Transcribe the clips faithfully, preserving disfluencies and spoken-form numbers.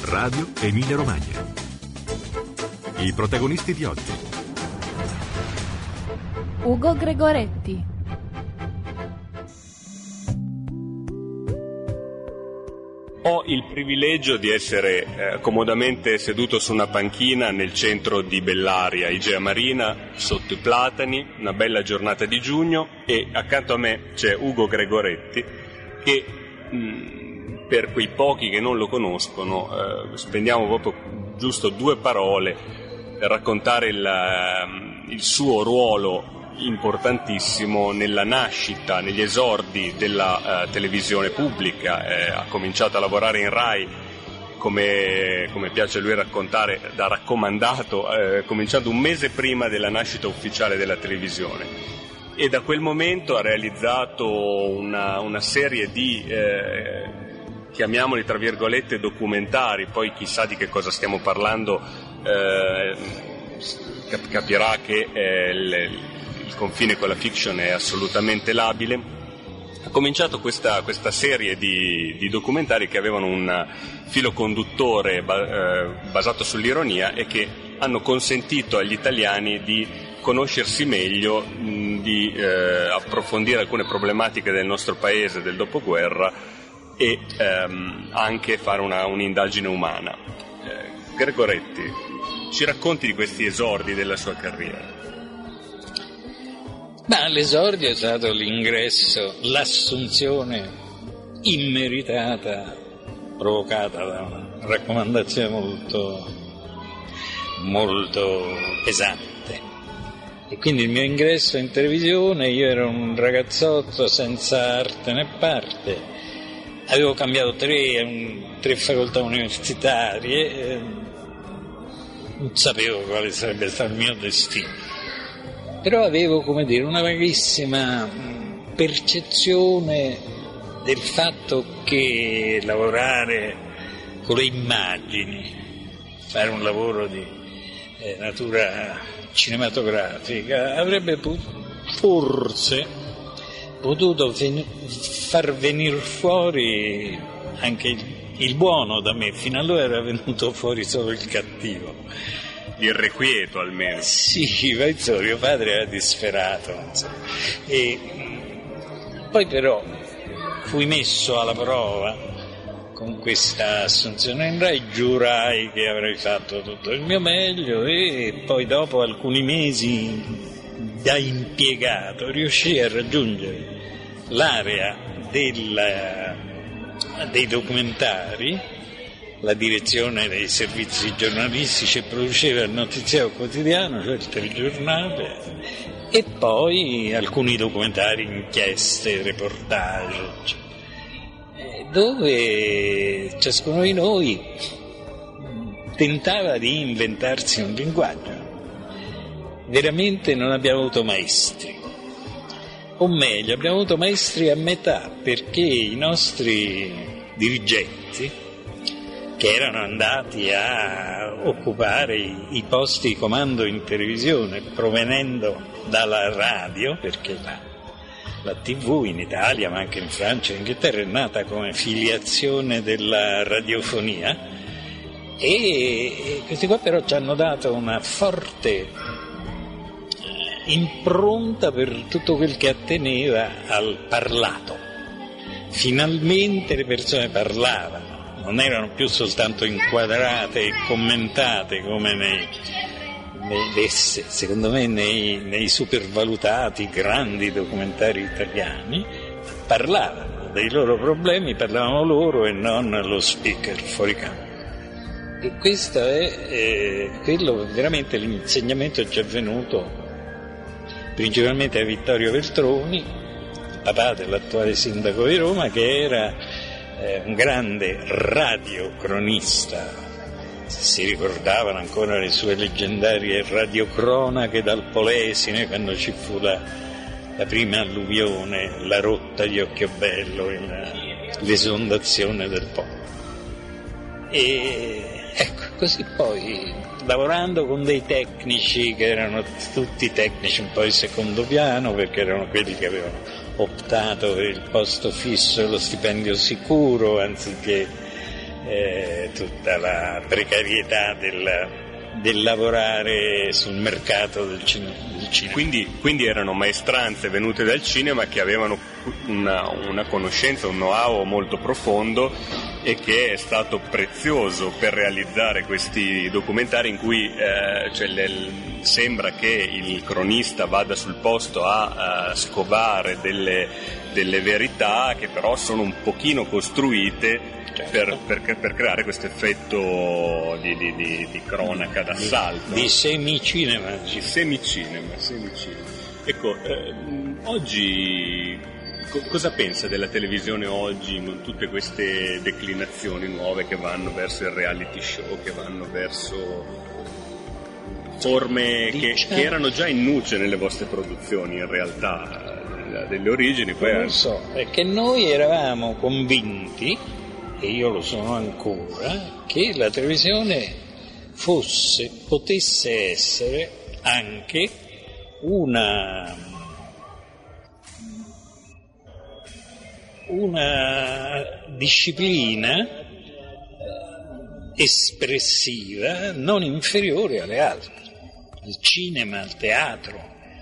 Radio Emilia Romagna. I protagonisti di oggi: Ugo Gregoretti. Ho il privilegio di essere eh, comodamente seduto su una panchina nel centro di Bellaria, Igea Marina, sotto i platani, una bella giornata di giugno, e accanto a me c'è Ugo Gregoretti che mh, per quei pochi che non lo conoscono eh, spendiamo proprio giusto due parole per raccontare il, il suo ruolo importantissimo nella nascita, negli esordi della uh, televisione pubblica. Eh, ha cominciato a lavorare in Rai, come, come piace a lui raccontare, da raccomandato, eh, cominciando un mese prima della nascita ufficiale della televisione, e da quel momento ha realizzato una, una serie di eh, chiamiamoli tra virgolette documentari. Poi chissà di che cosa stiamo parlando, eh, cap- capirà che eh, il, il confine con la fiction è assolutamente labile. Ha cominciato questa, questa serie di, di documentari che avevano un filo conduttore ba, eh, basato sull'ironia e che hanno consentito agli italiani di conoscersi meglio, mh, di eh, approfondire alcune problematiche del nostro paese del dopoguerra e ehm, anche fare una, un'indagine umana. Eh, Gregoretti, ci racconti di questi esordi della sua carriera? Ma l'esordio è stato l'ingresso, l'assunzione immeritata, provocata da una raccomandazione molto, molto pesante. E quindi il mio ingresso in televisione, io ero un ragazzotto senza arte né parte, avevo cambiato tre, tre facoltà universitarie, non sapevo quale sarebbe stato il mio destino. Però avevo, come dire, una vaghissima percezione del fatto che lavorare con le immagini, fare un lavoro di eh, natura cinematografica, avrebbe put- forse potuto ven- far venire fuori anche il, il buono da me. Fino allora era venuto fuori solo il cattivo. Irrequieto almeno. Sì, ma insomma mio padre era disperato, insomma. E poi però fui messo alla prova con questa assunzione in Rai, giurai che avrei fatto tutto il mio meglio, e poi dopo alcuni mesi da impiegato riuscii a raggiungere l'area del, dei documentari. La direzione dei servizi giornalistici produceva il notiziario quotidiano, cioè il telegiornale, e poi alcuni documentari, inchieste, reportage, dove ciascuno di noi tentava di inventarsi un linguaggio. Veramente non abbiamo avuto maestri, o meglio abbiamo avuto maestri a metà, perché i nostri dirigenti, che erano andati a occupare i, i posti di comando in televisione provenendo dalla radio, perché la, la tivù in Italia, ma anche in Francia e in Inghilterra, è nata come filiazione della radiofonia, e, e questi qua però ci hanno dato una forte impronta per tutto quel che atteneva al parlato. Finalmente le persone parlavano, non erano più soltanto inquadrate e commentate come nei, nei secondo me nei, nei supervalutati grandi documentari italiani. Parlavano dei loro problemi, parlavano loro e non lo speaker fuori campo. E questo è eh, quello veramente l'insegnamento ci è venuto principalmente a Vittorio Veltroni, papà dell'attuale sindaco di Roma, che era un grande radiocronista. Si ricordavano ancora le sue leggendarie radiocronache dal Polesine, quando ci fu la, la prima alluvione, la rotta di Occhiobello, l'esondazione del Po. E ecco, così poi, lavorando con dei tecnici che erano tutti tecnici un po' di secondo piano, perché erano quelli che avevano optato per il posto fisso e lo stipendio sicuro anziché eh, tutta la precarietà del, del lavorare sul mercato del, cin- del cinema. Quindi, quindi erano maestranze venute dal cinema che avevano una, una conoscenza, un know-how molto profondo e che è stato prezioso per realizzare questi documentari in cui eh, cioè le, sembra che il cronista vada sul posto a, a scovare delle, delle verità che però sono un pochino costruite per, per, per creare questo effetto di, di, di, di cronaca d'assalto. Di, di semicinema. Di semicinema, semicinema. Ecco, eh, oggi co- cosa pensa della televisione oggi con tutte queste declinazioni nuove che vanno verso il reality show, che vanno verso forme che, che erano già in nuce nelle vostre produzioni in realtà, delle origini? Poi non lo so, è che noi eravamo convinti, e io lo sono ancora, che la televisione fosse, potesse essere anche una, una disciplina espressiva non inferiore alle altre. Il cinema, il teatro,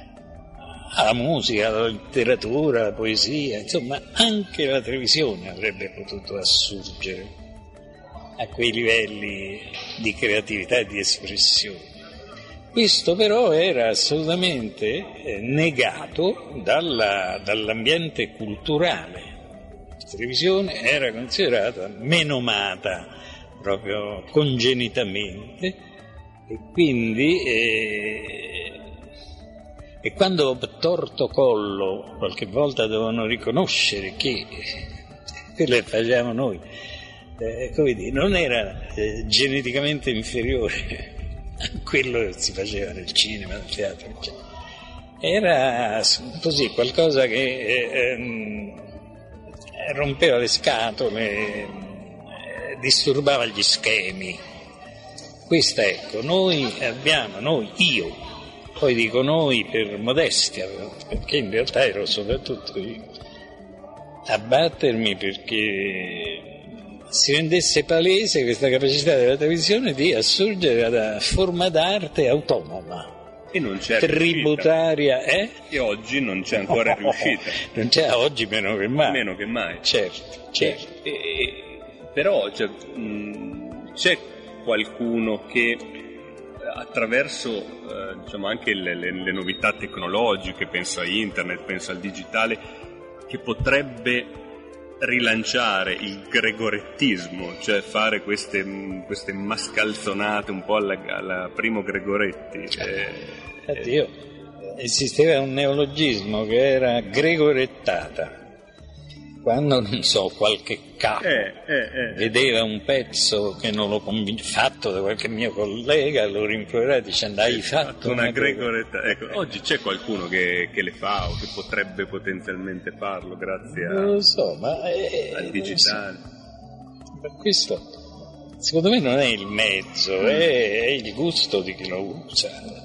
la musica, la letteratura, la poesia, insomma anche la televisione avrebbe potuto assurgere a quei livelli di creatività e di espressione. Questo però era assolutamente negato dalla, dall'ambiente culturale. La televisione era considerata menomata proprio congenitamente. E quindi, eh, e quando torto collo qualche volta dovevano riconoscere che quello che facevamo noi, eh, come dire, non era eh, geneticamente inferiore a quello che si faceva nel cinema, nel teatro, eccetera. Era così qualcosa che eh, eh, rompeva le scatole, eh, disturbava gli schemi. Questa, ecco, noi abbiamo, noi, io, poi dico noi per modestia, perché in realtà ero soprattutto io, a battermi perché si rendesse palese questa capacità della televisione di assurgere alla forma d'arte autonoma. E non c'è tributaria, eh? E oggi non c'è ancora no, riuscita. Non c'è oggi meno che mai. Meno che mai. Certo, certo. E, e, però cioè, mh, c'è qualcuno che attraverso eh, diciamo anche le, le, le novità tecnologiche, penso a internet, penso al digitale, che potrebbe rilanciare il gregorettismo, cioè fare queste, queste mascalzonate un po' alla, alla Primo Gregoretti. Eh, Addio, esisteva un neologismo che era gregorettata. Quando, non so, qualche capo eh, eh, eh. vedeva un pezzo che non lo convince, fatto da qualche mio collega, lo rimproverava dicendo hai fatto, fatto una, una gregoretta. Ecco, oggi c'è qualcuno che, che le fa o che potrebbe potenzialmente farlo grazie a, non lo so, ma è, al digitale. So. Ma questo secondo me non è il mezzo, mm. è, è il gusto di chi lo usa.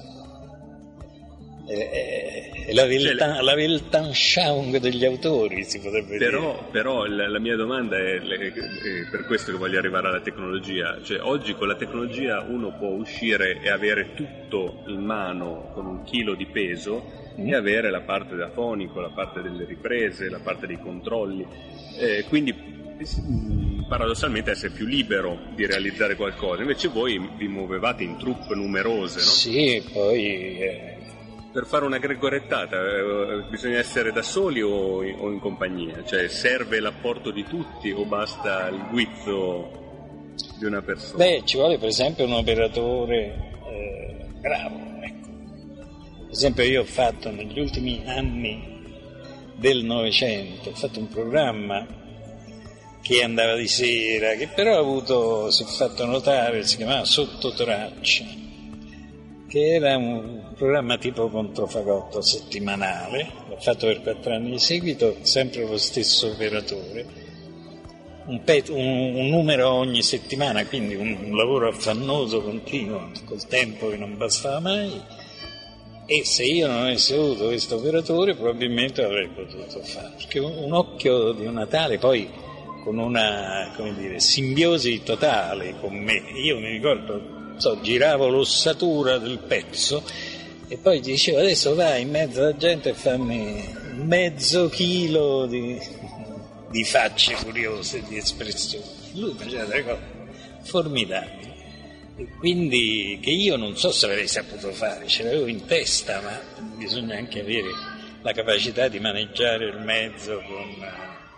È la Weltanschauung degli autori, si potrebbe però, dire. Però la, la mia domanda è, è per questo che voglio arrivare alla tecnologia. Cioè, oggi con la tecnologia uno può uscire e avere tutto in mano con un chilo di peso mm. e avere la parte da fonico, la parte delle riprese, la parte dei controlli. Eh, quindi paradossalmente essere più libero di realizzare qualcosa. Invece voi vi muovevate in troupe numerose, no? Sì, poi... Eh... Per fare una gregorettata eh, bisogna essere da soli o in, o in compagnia? Cioè serve l'apporto di tutti o basta il guizzo di una persona? Beh, ci vuole per esempio un operatore eh, bravo, ecco. Per esempio io ho fatto negli ultimi anni del Novecento, ho fatto un programma che andava di sera, che però ha avuto, si è fatto notare, si chiamava Sottotraccia, che era un programma tipo Controfagotto settimanale, l'ho fatto per quattro anni di seguito, sempre lo stesso operatore, un, pet, un, un numero ogni settimana, quindi un, un lavoro affannoso, continuo, col tempo che non bastava mai, e se io non avessi avuto questo operatore probabilmente avrei potuto fare, perché un, un occhio di una tale, poi con una, come dire, simbiosi totale con me. Io mi ricordo, so, giravo l'ossatura del pezzo e poi gli dicevo: adesso vai in mezzo alla gente e fammi mezzo chilo di, di facce curiose, di espressioni. Lui faceva delle cose formidabili. E quindi, che io non so se l'avrei saputo fare, ce l'avevo in testa, ma bisogna anche avere la capacità di maneggiare il mezzo con,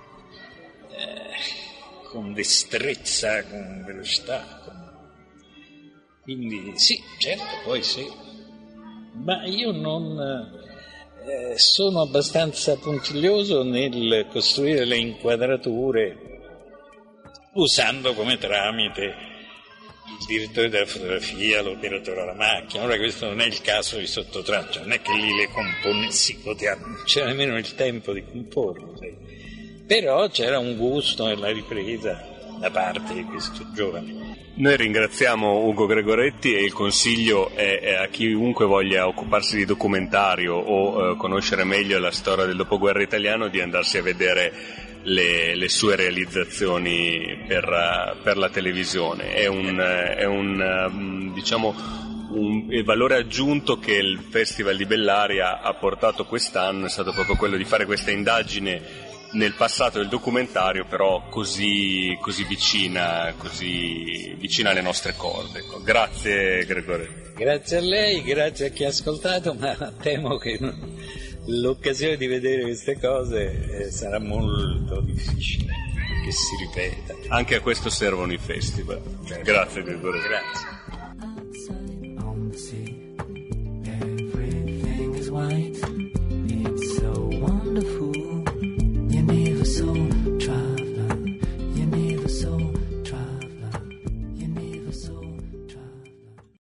eh, con destrezza, con velocità. Con... Quindi sì, certo, poi sì, ma io non eh, sono abbastanza puntiglioso nel costruire le inquadrature usando come tramite il direttore della fotografia, l'operatore alla macchina. Ora questo non è il caso di Sottotraccia, non è che lì le componessi, non c'era nemmeno il tempo di comporre, però c'era un gusto nella ripresa da parte di questo giovane. Noi ringraziamo Ugo Gregoretti e il consiglio è, è a chiunque voglia occuparsi di documentario o eh, conoscere meglio la storia del dopoguerra italiano di andarsi a vedere Le, le sue realizzazioni per, per la televisione. È un, è un diciamo un, il valore aggiunto che il Festival di Bellaria ha portato quest'anno è stato proprio quello di fare questa indagine nel passato del documentario, però così, così vicina, così vicina alle nostre corde. Grazie Gregoretti. Grazie a lei, grazie a chi ha ascoltato, ma temo che non... l'occasione di vedere queste cose eh, sarà molto difficile che si ripeta. Anche a questo servono i festival. Grazie, Gregorio. Grazie.